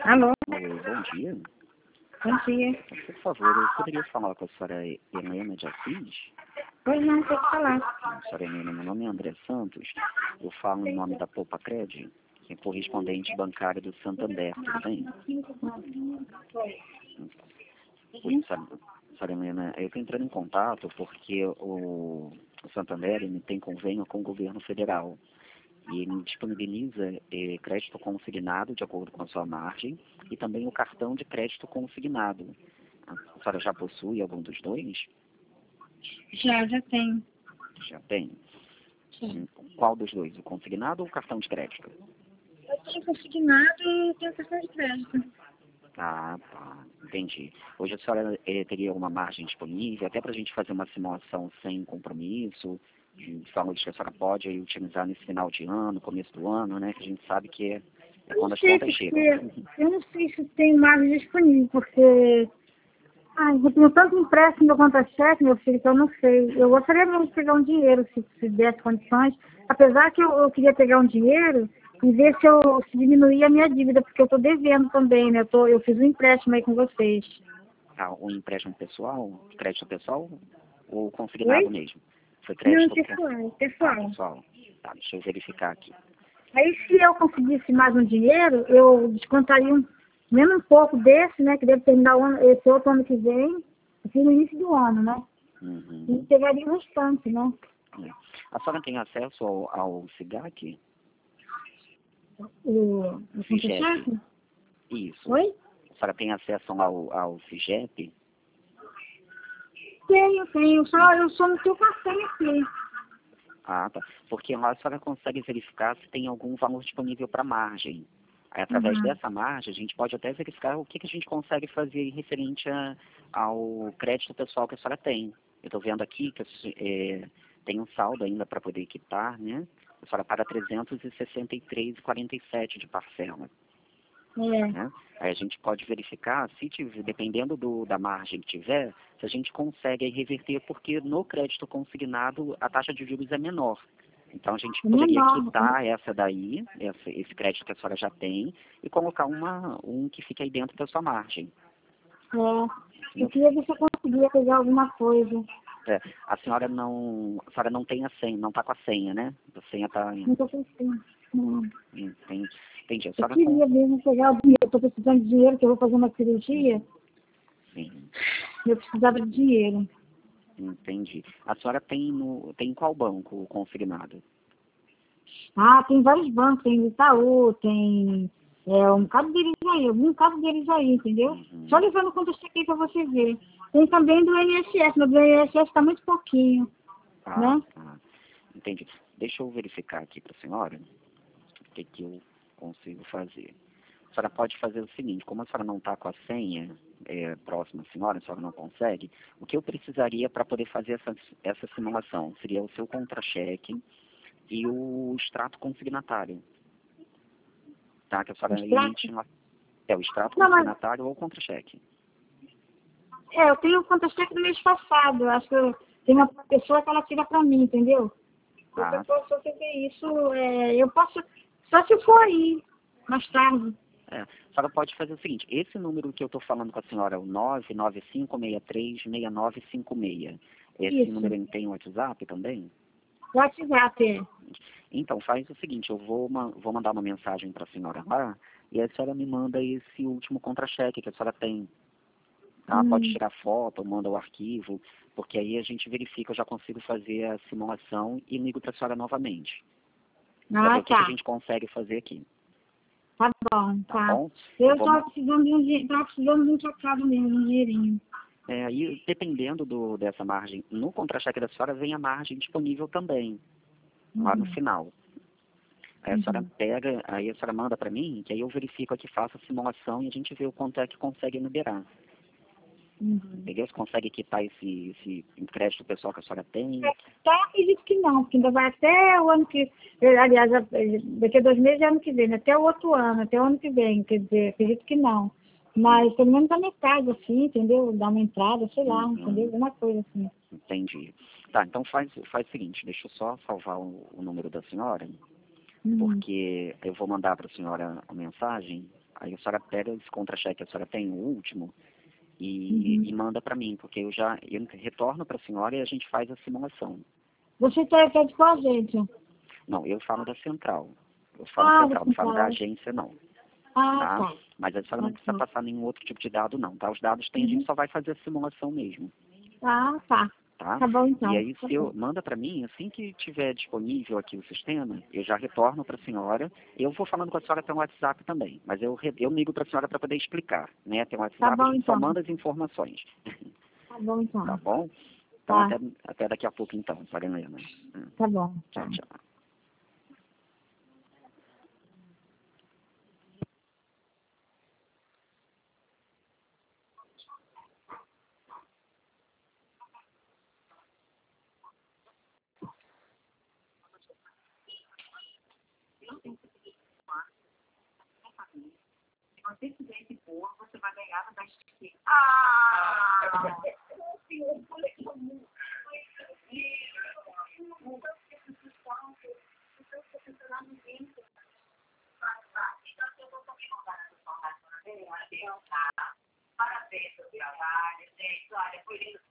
Alô, Oi, bom dia. bom dia. Por favor, eu poderia falar com a senhora Helena de Assis? Pois não, tem que falar. Senhora Helena, meu nome é André Santos. Eu falo em nome da Poupa Cred, que é correspondente bancário do Santander, tudo bem? Oi, senhora Helena, eu estou entrando em contato porque o Santander ele tem convênio com o governo federal. E ele disponibiliza crédito consignado de acordo com a sua margem e também o cartão de crédito consignado. A senhora já possui algum dos dois? Já tem. Já tem? Sim. Qual dos dois? O consignado ou o cartão de crédito? Eu tenho consignado e tenho cartão de crédito. Ah, tá. Entendi. Hoje a senhora teria uma margem disponível, até para a gente fazer uma simulação sem compromisso, de valores que a senhora pode aí, utilizar nesse final de ano, começo do ano, né? Que a gente sabe que é quando as contas chegam. Eu não sei se tem margem disponível, porque eu tenho tanto empréstimo no contra-cheque, meu filho, que eu não sei. Eu gostaria mesmo de pegar um dinheiro, se desse condições. Apesar que eu queria pegar um dinheiro e ver se diminuía a minha dívida, porque eu estou devendo também, né? Eu fiz um empréstimo aí com vocês. Ah, um empréstimo pessoal, crédito pessoal ou consignado Oi? mesmo? Foi Não, crédito pessoal, Ah, pessoal. pessoal. Tá, deixa eu verificar aqui. Aí, se eu conseguisse mais um dinheiro, eu descontaria menos um pouco desse, né? Que deve terminar esse outro ano que vem, assim, no início do ano, né? E Uhum. pegaria o restante, né? É. A senhora tem acesso ao SIGAC? O FIGEP? contra-cheque? Isso. Oi? A senhora tem acesso ao FIGEP? Tenho. Eu só não tenho cartão aqui. Ah, tá. Porque lá a senhora consegue verificar se tem algum valor disponível para margem. Aí, através Uhum. dessa margem, a gente pode até verificar o que a gente consegue fazer referente ao crédito pessoal que a senhora tem. Eu estou vendo aqui que tem um saldo ainda para poder quitar, né? A senhora paga 363,47 de parcela. É. Né? Aí a gente pode verificar, se tiver, dependendo da margem que tiver, se a gente consegue aí reverter, porque no crédito consignado a taxa de juros é menor. Então a gente É poderia menor. quitar essa daí, esse crédito que a senhora já tem, e colocar um que fique aí dentro da sua margem. Eu queria ver se eu conseguia pegar alguma coisa. A senhora não tem a senha, não está com a senha, né? A senha está Não estou pensando. Não. entendi. A Eu senhora queria mesmo pegar o dinheiro. Eu estou precisando de dinheiro, que eu vou fazer uma cirurgia. sim, Eu precisava de dinheiro. entendi. A senhora tem em qual banco o consignado? Tem vários bancos, tem Itaú, tem um bocado deles aí, algum caso deles aí, entendeu? Uhum. Só levando conta isso aqui para você ver. Tem também do INSS, mas do INSS está muito pouquinho, Ah, né? tá. Entendi. Deixa eu verificar aqui para a senhora o que eu consigo fazer. A senhora pode fazer o seguinte, como a senhora não está com a senha próxima à senhora, a senhora não consegue, o que eu precisaria para poder fazer essa simulação seria o seu contra-cheque e o extrato consignatário, tá? Que a senhora Extrato? emite o extrato Não, mas consignatário ou o contra-cheque. eu tenho conta-cheque do mês passado. Acho que tem uma pessoa que ela tira para mim, entendeu? Ah, Se eu ver isso, eu posso, só se for aí, mais tarde. a senhora pode fazer o seguinte, esse número que eu estou falando com a senhora é o 995636956. Esse Isso. número ele tem WhatsApp também? WhatsApp, Então, faz o seguinte, eu vou mandar uma mensagem para a senhora lá, e a senhora me manda esse último contra-cheque que a senhora tem. Tá? Pode tirar foto, manda o arquivo, porque aí a gente verifica, eu já consigo fazer a simulação e ligo para a senhora novamente. Para ver o que a gente consegue fazer aqui. Tá bom, Tá tá. bom? Eu estava precisando de um dinheiro, tava precisando de um trocado mesmo, um dinheirinho. Aí, dependendo dessa margem, no contra-cheque da senhora vem a margem disponível também, lá no final. Aí a senhora pega, aí a senhora manda para mim, que aí eu verifico aqui, faço a simulação e a gente vê o quanto é que consegue liberar. Entendeu? Você consegue quitar esse crédito pessoal que a senhora tem? Acredito que não, porque ainda vai até o ano que... Aliás, daqui a 2 meses é ano que vem, né? Até o outro ano, até o ano que vem, quer dizer, acredito que não. Mas pelo menos a metade, assim, entendeu? Dar uma entrada, sei lá, entendeu? Alguma coisa assim. Entendi. Tá, então faz o seguinte, deixa eu só salvar o número da senhora, porque eu vou mandar para a senhora a mensagem, Aí a senhora pega esse contra-cheque que a senhora tem, o último, e manda para mim, porque eu retorno para a senhora e a gente faz a simulação. Você quer de qual agência? Não, eu falo da central. Eu falo central, não falo da central. agência, não. Ah, Tá? tá. Mas a senhora não precisa passar nenhum outro tipo de dado, não, tá? Os dados tem, a gente só vai fazer a simulação mesmo. Ah, tá. Tá? Tá bom, então. E aí, Tá se eu bom. manda para mim, assim que tiver disponível aqui o sistema, eu já retorno para a senhora. Eu vou falando com a senhora pelo WhatsApp também, mas eu ligo para a senhora para poder explicar, né? Tem um Tá WhatsApp, a bom, gente só então. manda as informações. Tá bom, então. Tá bom? Então, Tá. até daqui a pouco, então, Maria Helena. Tá bom. Tchau, Tá. tchau. Parabéns pelo trabalho, gente. Olha, foi lindo.